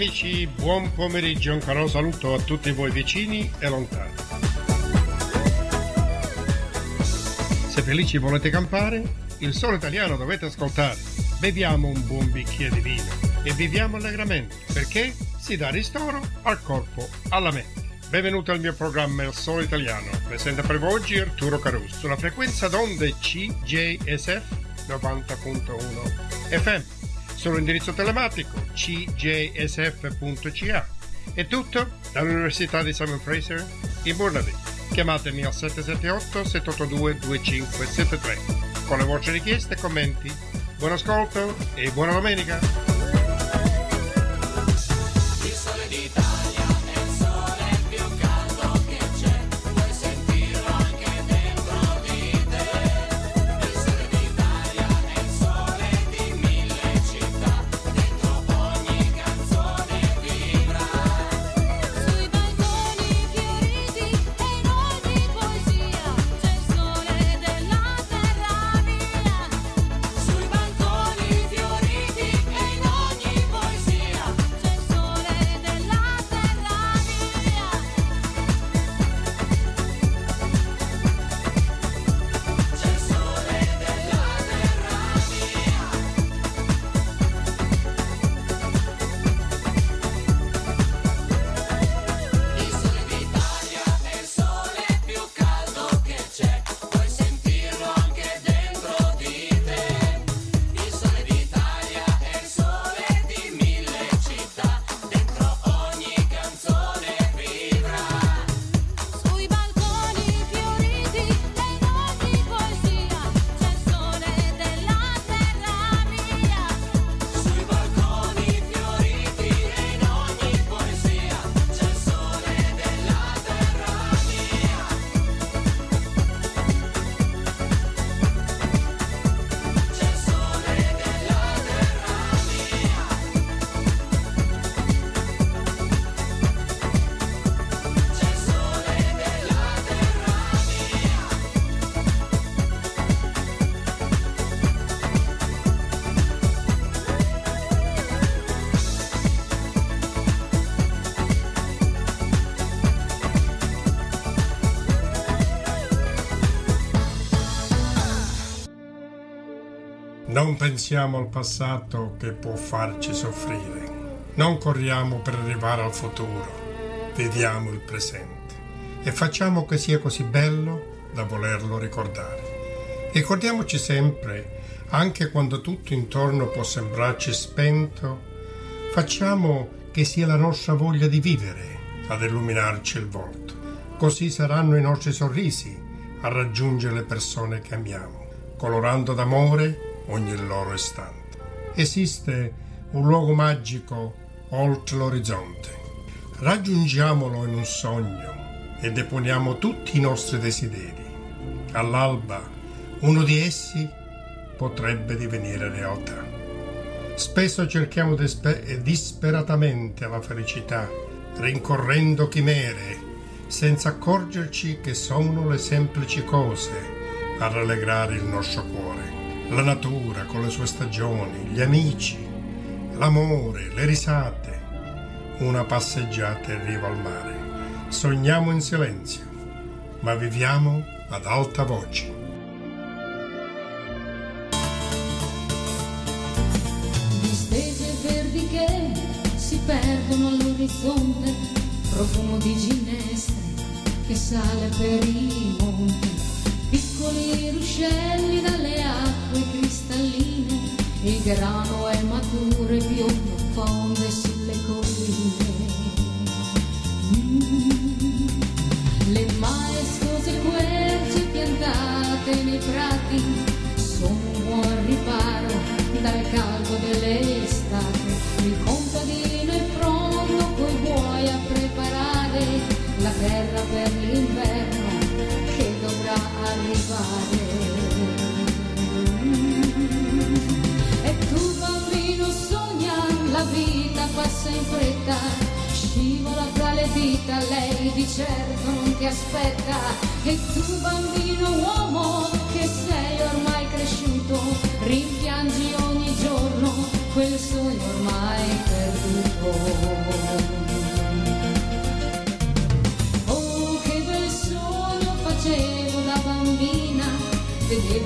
amici, buon pomeriggio, un caro saluto a tutti voi vicini e lontani. Se felici volete campare, il Sole Italiano dovete ascoltare. Beviamo un buon bicchiere di vino e viviamo allegramente, perché si dà ristoro al corpo, alla mente. Benvenuto al mio programma Il Sole Italiano. Presenta per voi oggi Arturo Caruso sulla frequenza d'onde CJSF 90.1 FM. Sull'indirizzo telematico cjsf.ca. È tutto dall'Università di Simon Fraser in Burnaby. Chiamatemi al 778-782-2573 con le vostre richieste e commenti. Buon ascolto e buona domenica! Non pensiamo al passato che può farci soffrire. Non corriamo per arrivare al futuro. Viviamo il presente e facciamo che sia così bello da volerlo ricordare. Ricordiamoci sempre, anche quando tutto intorno può sembrarci spento, facciamo che sia la nostra voglia di vivere ad illuminarci il volto. Così saranno i nostri sorrisi a raggiungere le persone che amiamo, colorando d'amore ogni loro istante. Esiste un luogo magico oltre l'orizzonte. Raggiungiamolo in un sogno e deponiamo tutti i nostri desideri. All'alba uno di essi potrebbe divenire realtà. Spesso cerchiamo disperatamente la felicità, rincorrendo chimere, senza accorgerci che sono le semplici cose a rallegrare il nostro cuore. La natura con le sue stagioni, gli amici, l'amore, le risate, una passeggiata in riva al mare. Sogniamo in silenzio, ma viviamo ad alta voce. Distese verdi che si perdono all'orizzonte, profumo di ginestre che sale per i monti. Piccoli ruscelli dalle acque cristalline, il grano è maturo e biondo fonde sulle colline. Le maestose querce piantate nei prati sono un buon riparo dal caldo dell'estate. Il contadino è pronto coi buoi a preparare la terra per l'inverno che dovrà arrivare. E tu bambino sogna, la vita passa in fretta, scivola fra le dita, lei di certo non ti aspetta. E tu bambino uomo che sei ormai cresciuto, rimpiangi ogni giorno quel sogno ormai perduto.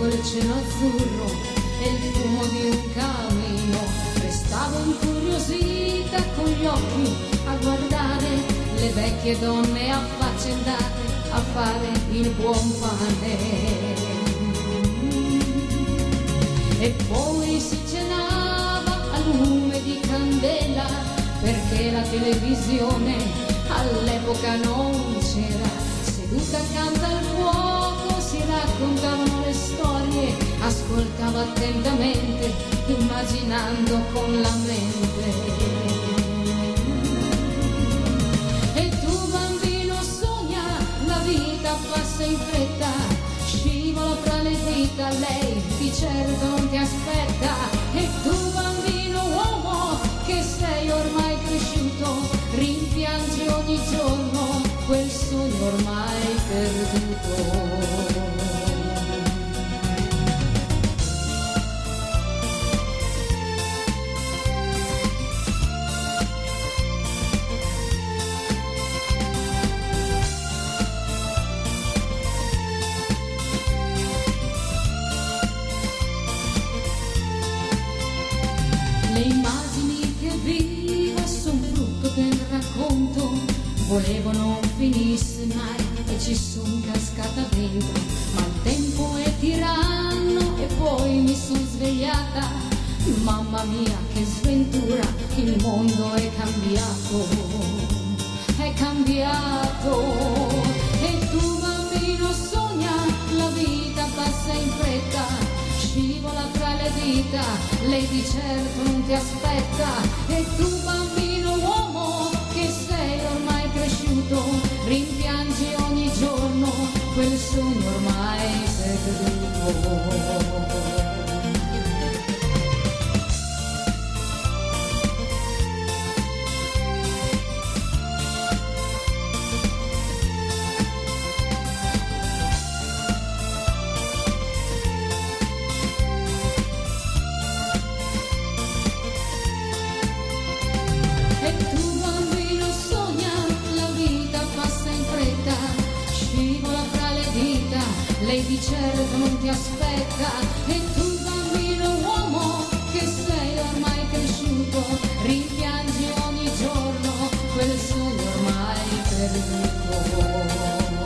il cielo azzurro e il fumo di un camino. Restavo incuriosita con gli occhi a guardare le vecchie donne affaccendate a fare il buon pane. E poi si cenava a lume di candela, perché la televisione all'epoca non c'era. Seduta accanto al fuoco si raccontavano le storie, ascoltavo attentamente, immaginando con la mente. E tu bambino sogna, la vita passa in fretta, scivola fra le dita, lei di certo non ti aspetta. E tu bambino uomo, che sei ormai cresciuto, rimpiangi ogni giorno quel sogno ormai perduto. Le immagini che vivo son frutto del racconto, volevo non finisse mai e ci son cascata dentro, ma il tempo è tiranno e poi mi son svegliata. Mamma mia che sventura, il mondo è cambiato, è cambiato. E tu bambino sogna, la vita passa in fretta, scivola tra le dita, lei di certo non ti aspetta. E tu bambino uomo, che sei ormai cresciuto, rimpiangi ogni giorno quel sogno ormai perduto. Lei di certo non ti aspetta. E tu bambino uomo, che sei ormai cresciuto, rimpiangi ogni giorno quel sogno ormai perduto.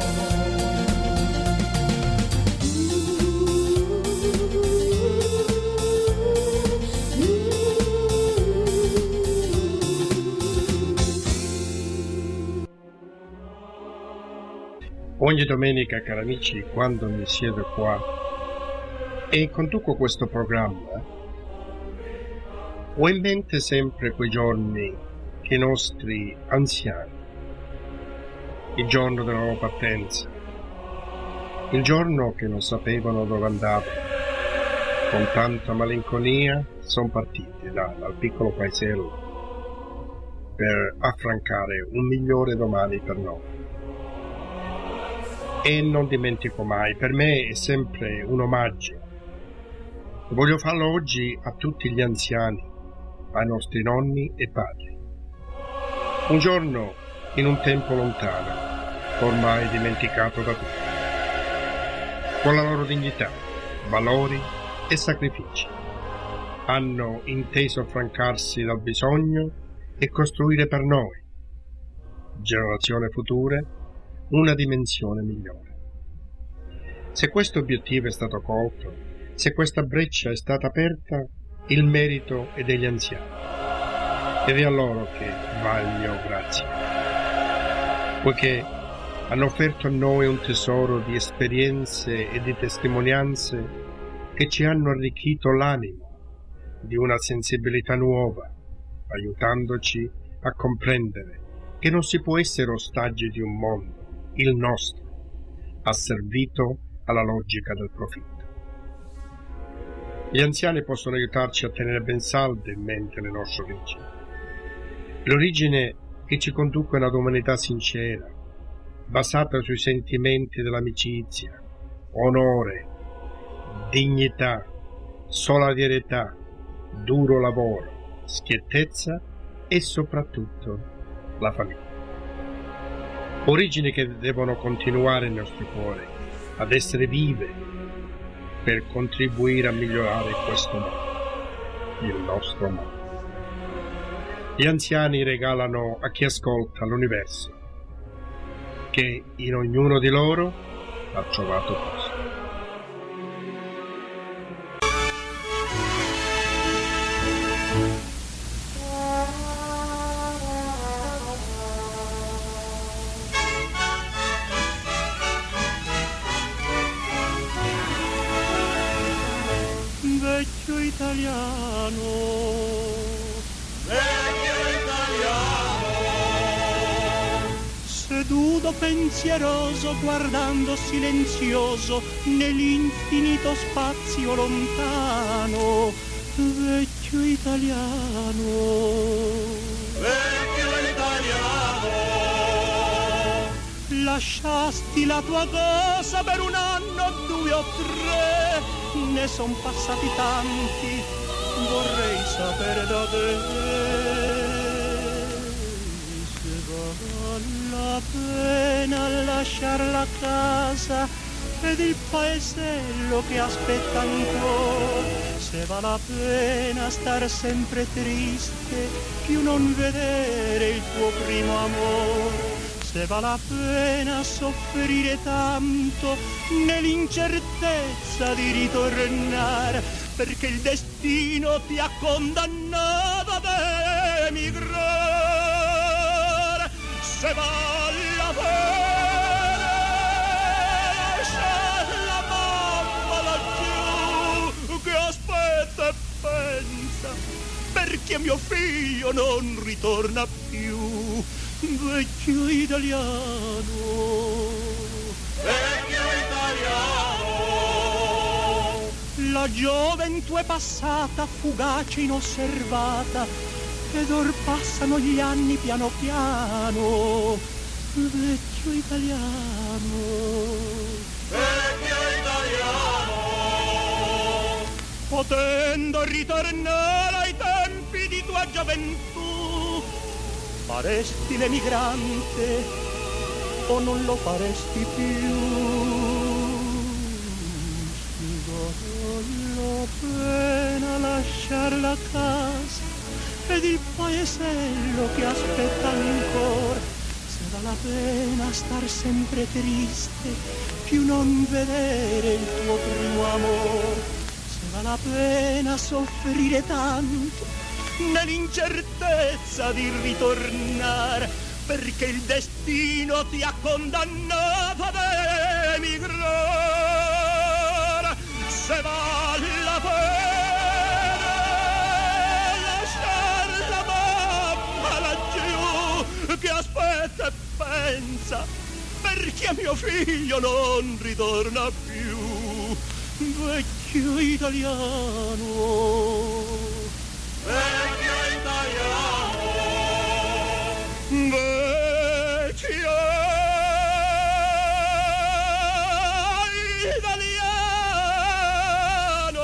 Ogni domenica, cari amici, quando mi siedo qua e conduco questo programma, ho in mente sempre quei giorni che i nostri anziani, il giorno della loro partenza, il giorno che non sapevano dove andavano, con tanta malinconia sono partiti dal piccolo paesello per affrancare un migliore domani per noi. E non dimentico mai, per me è sempre un omaggio. Voglio farlo oggi a tutti gli anziani, ai nostri nonni e padri. Un giorno, in un tempo lontano, ormai dimenticato da tutti, con la loro dignità, valori e sacrifici, hanno inteso affrancarsi dal bisogno e costruire per noi, generazioni future, una dimensione migliore. Se questo obiettivo è stato colto, se questa breccia è stata aperta, il merito è degli anziani ed è a loro che va il mio grazie, poiché hanno offerto a noi un tesoro di esperienze e di testimonianze che ci hanno arricchito l'animo di una sensibilità nuova, aiutandoci a comprendere che non si può essere ostaggi di un mondo, il nostro, asservito alla logica del profitto. Gli anziani possono aiutarci a tenere ben salde in mente le nostre origini, l'origine che ci conduce a una umanità sincera, basata sui sentimenti dell'amicizia, onore, dignità, solidarietà, duro lavoro, schiettezza e soprattutto la famiglia. Origini che devono continuare nel nostro cuore ad essere vive per contribuire a migliorare questo mondo, il nostro mondo. Gli anziani regalano a chi ascolta l'universo, che in ognuno di loro ha trovato posto. Vecchio italiano, seduto pensieroso, guardando silenzioso nell'infinito spazio lontano. Vecchio italiano, lasciasti la tua cosa per un anno, 2 o 3, ne son passati tanti, vorrei sapere da te se vale la pena lasciar la casa ed il paesello che aspetta ancora, se vale la pena star sempre triste, più non vedere il tuo primo amore, se vale la pena soffrire tanto nell'incertezza di ritornare, perché il destino ti ha condannato ad emigrare, se vale la pena lasciare la mamma laggiù che aspetta e pensa, perché mio figlio non ritorna più. Vecchio italiano, la gioventù è passata, fugace, inosservata, ed or passano gli anni piano piano. Vecchio italiano, potendo ritornare ai tempi di tua gioventù, faresti l'emigrante o non lo faresti più? Se vale la pena lasciar la casa ed il paesello che aspetta ancora, se vale la pena star sempre triste, più non vedere il tuo primo amore, se vale la pena soffrire tanto nell'incertezza di ritornare, perché il destino ti ha condannato ad emigrare, se vale la pena lasciare la mamma laggiù che aspetta e pensa, perché mio figlio non ritorna più. Vecchio italiano, vecchio italiano, vecchio italiano.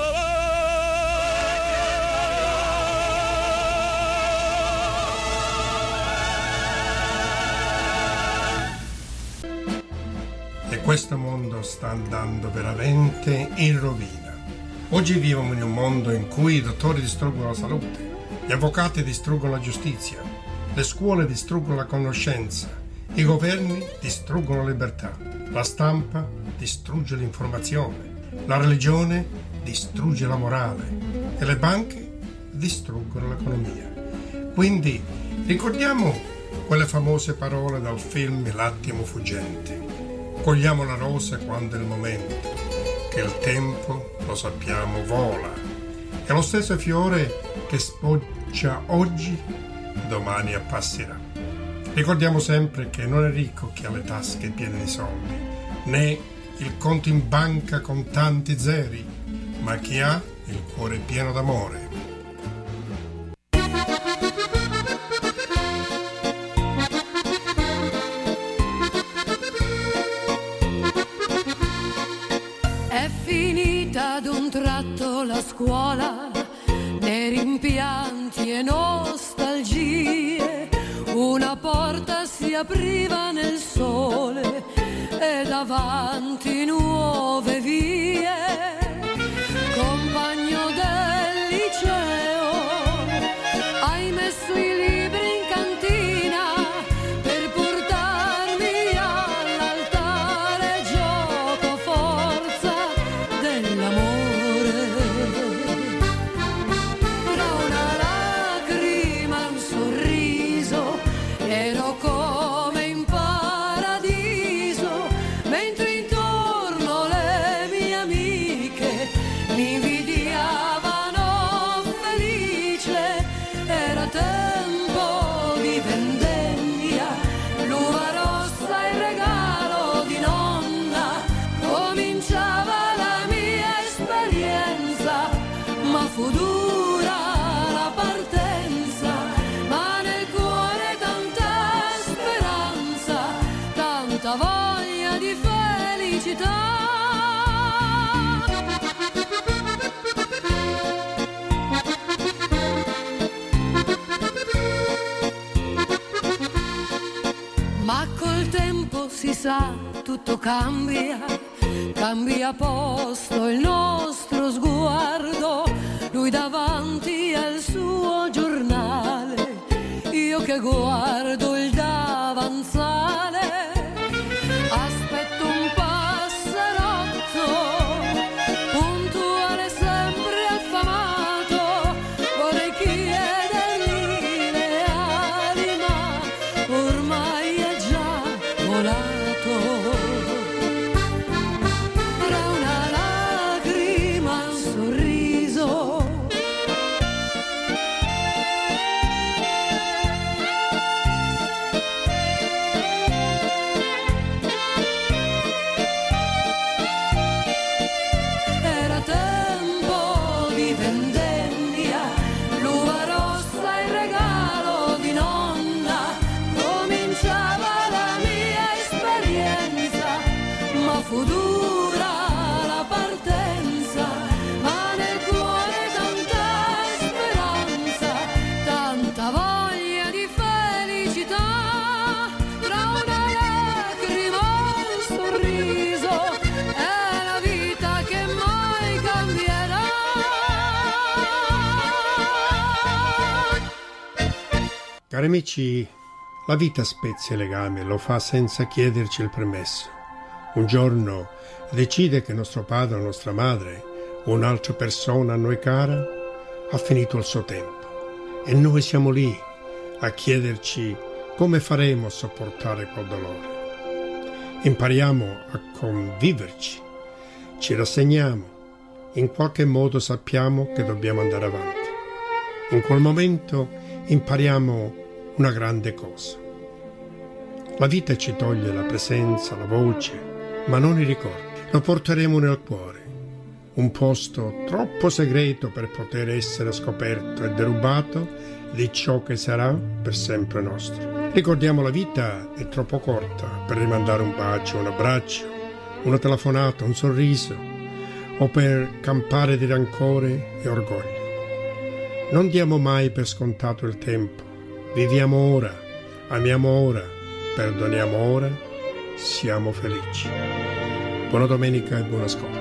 E questo mondo sta andando veramente in rovina. Oggi viviamo in un mondo in cui i dottori distruggono la salute, gli avvocati distruggono la giustizia, le scuole distruggono la conoscenza, i governi distruggono la libertà, la stampa distrugge l'informazione, la religione distrugge la morale e le banche distruggono l'economia. Quindi ricordiamo quelle famose parole dal film L'attimo fuggente. Cogliamo la rosa quando è il momento, che il tempo, lo sappiamo, vola. È lo stesso fiore che spoggia oggi, domani appasserà. Ricordiamo sempre che non è ricco chi ha le tasche piene di soldi, né il conto in banca con tanti zeri, ma chi ha il cuore pieno d'amore. È finita d'un tratto la scuola, né rimpianti e nostalgie, una porta si apriva nel sole e davanti nuove vie. sa, tutto cambia, cambia posto il nostro sguardo, lui davanti al suo giornale, io che guardo il davanzale, aspetto un passerotto, puntuale sempre affamato, vorrei chiedergli le ali, ma ormai è già volato. Tra una lacrima e un sorriso, era tempo di vendemmia, l'uva rossa il regalo di nonna, cominciava la mia esperienza, ma fu dura la partenza, ma nel cuore tanta speranza, tanta voglia di felicità, tra una lacrima e un sorriso, è la vita che mai cambierà. Cari amici, la vita spezza i legami e lo fa senza chiederci il permesso. Un giorno decide che nostro padre o nostra madre o un'altra persona a noi cara ha finito il suo tempo e noi siamo lì a chiederci come faremo a sopportare quel dolore. Impariamo a conviverci, ci rassegniamo, in qualche modo sappiamo che dobbiamo andare avanti. In quel momento impariamo una grande cosa. La vita ci toglie la presenza, la voce, ma non i ricordi. Lo porteremo nel cuore, un posto troppo segreto per poter essere scoperto e derubato di ciò che sarà per sempre nostro. Ricordiamo, la vita è troppo corta per rimandare un bacio, un abbraccio, una telefonata, un sorriso, o per campare di rancore e orgoglio. Non diamo mai per scontato il tempo. Viviamo ora, amiamo ora, perdoniamo ora, siamo felici. Buona domenica e buon ascolto.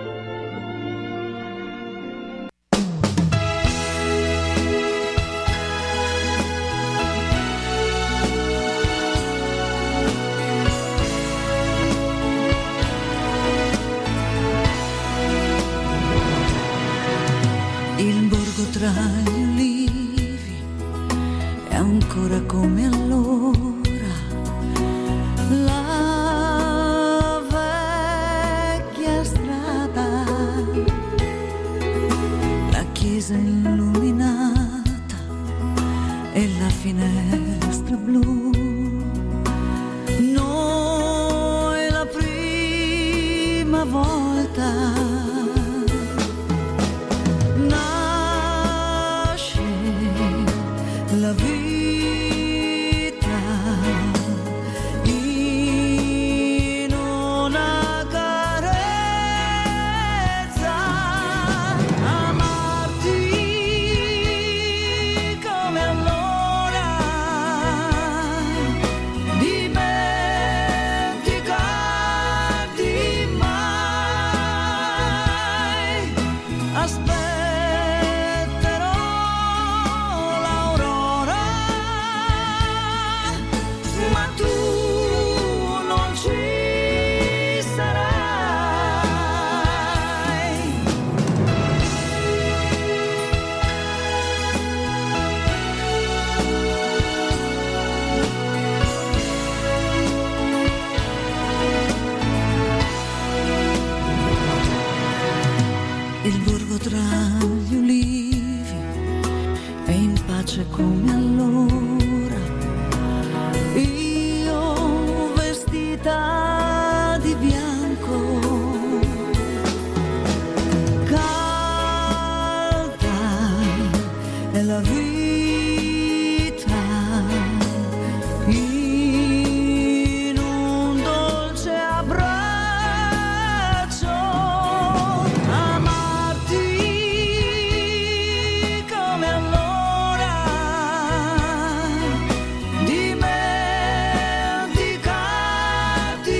Il borgo tra gli ulivi è ancora come allora, la vecchia strada, la chiesa illuminata e la finestra blu. Noi la prima volta la vita in una carezza, amarti come allora, dimenticarti mai, aspetterò il borgo tra gli ulivi è in pace come allora, io vestita di bianco, calda è la vita in un dolce abbraccio, come allora, dimenticarti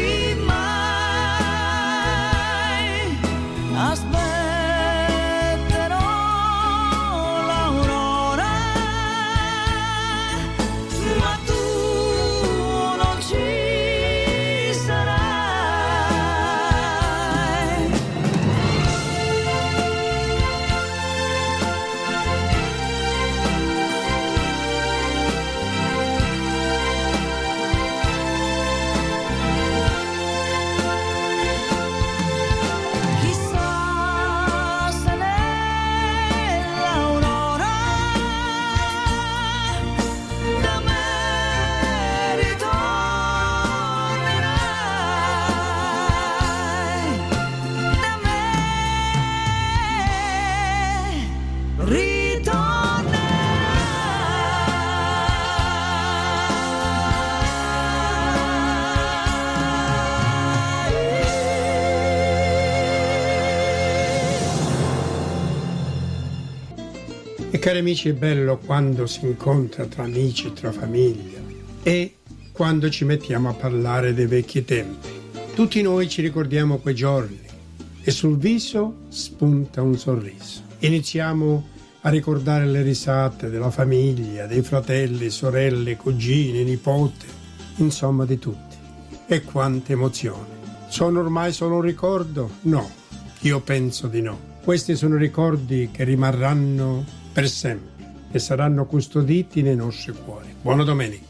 cari amici, è bello quando si incontra tra amici e tra famiglia e quando ci mettiamo a parlare dei vecchi tempi. Tutti noi ci ricordiamo quei giorni e sul viso spunta un sorriso. Iniziamo a ricordare le risate della famiglia, dei fratelli, sorelle, cugini, nipote, insomma di tutti. E quante emozioni. Sono ormai solo un ricordo? No, io penso di no. Questi sono ricordi che rimarranno per sempre e saranno custoditi nei nostri cuori. Buona domenica.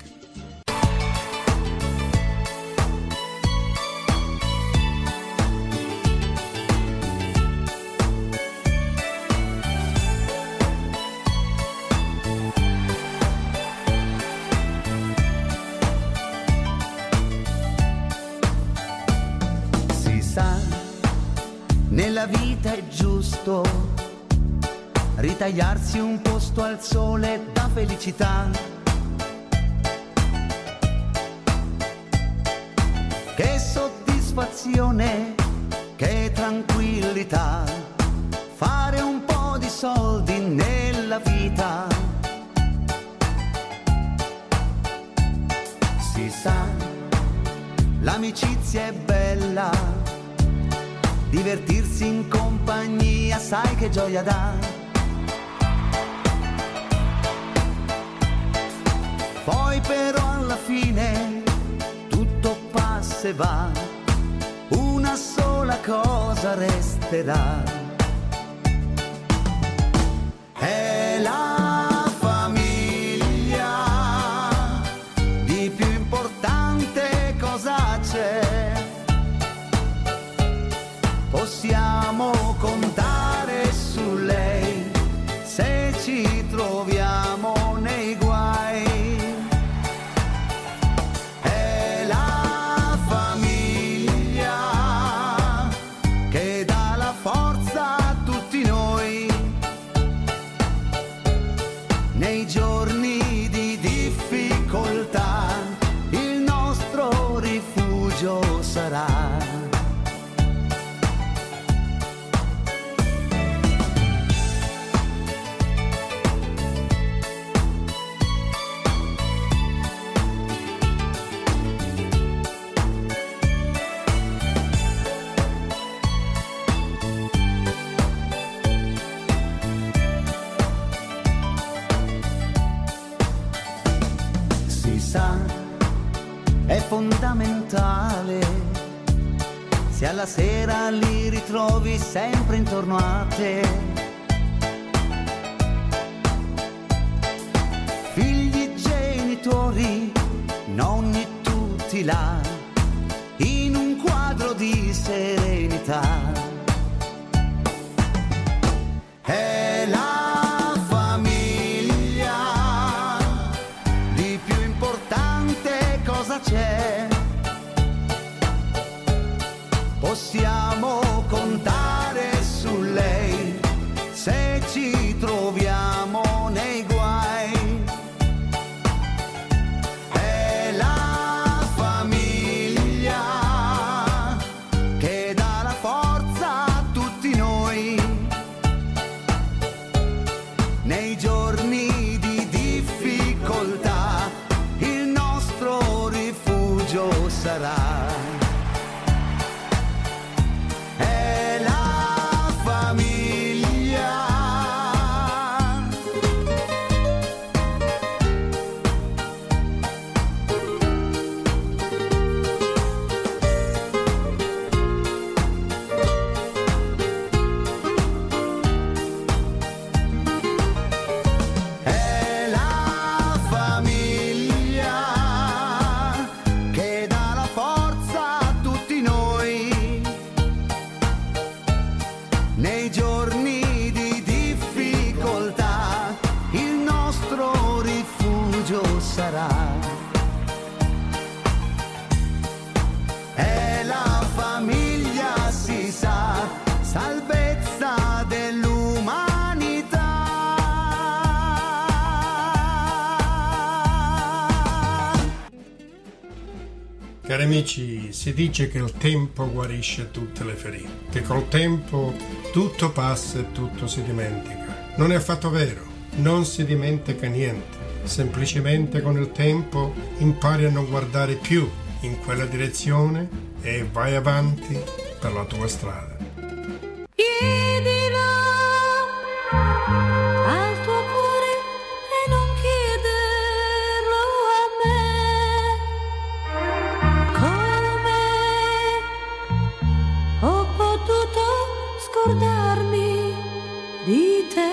Nella vita è giusto ritagliarsi un posto al sole da felicità, che soddisfazione, che tranquillità, fare un po' di soldi nella vita. Si sa, l'amicizia è bella, divertirsi in compagnia, sai che gioia dà. Poi però alla fine tutto passa e va, una sola cosa resterà. È la famiglia, di più importante cosa c'è? Possiamo contare su lei se ci troviamo nei guai. È la famiglia che dà la forza a tutti noi nei giorni di difficoltà. Il nostro rifugio sarà. È fondamentale, se alla sera li ritrovi sempre intorno a te. Figli, genitori, nonni tutti là, in un quadro di serenità. È la famiglia, di più importante cosa c'è? Possiamo contare su lei se ci troviamo nei guai. È la famiglia che dà la forza a tutti noi nei giorni di difficoltà. Il nostro rifugio sarà. Nei giorni di difficoltà il nostro rifugio sarà. È la famiglia, si sa, salvezza dell'umanità. Cari amici, si dice che il tempo guarisce tutte le ferite, che col tempo tutto passa e tutto si dimentica. Non è affatto vero. non si dimentica niente, semplicemente con il tempo impari a non guardare più in quella direzione e vai avanti per la tua strada. Chiedilo al tuo cuore e non chiederlo a me. Come ho potuto scordarmi di te?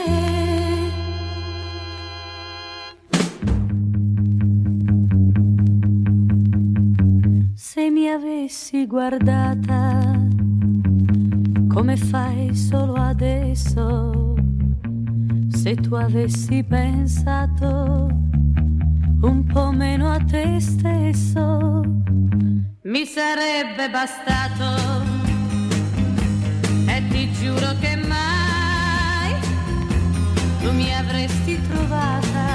Se mi avessi guardata come fai solo adesso, se tu avessi pensato un po' meno a te stesso, mi sarebbe bastato e ti giuro che mai tu mi avresti trovata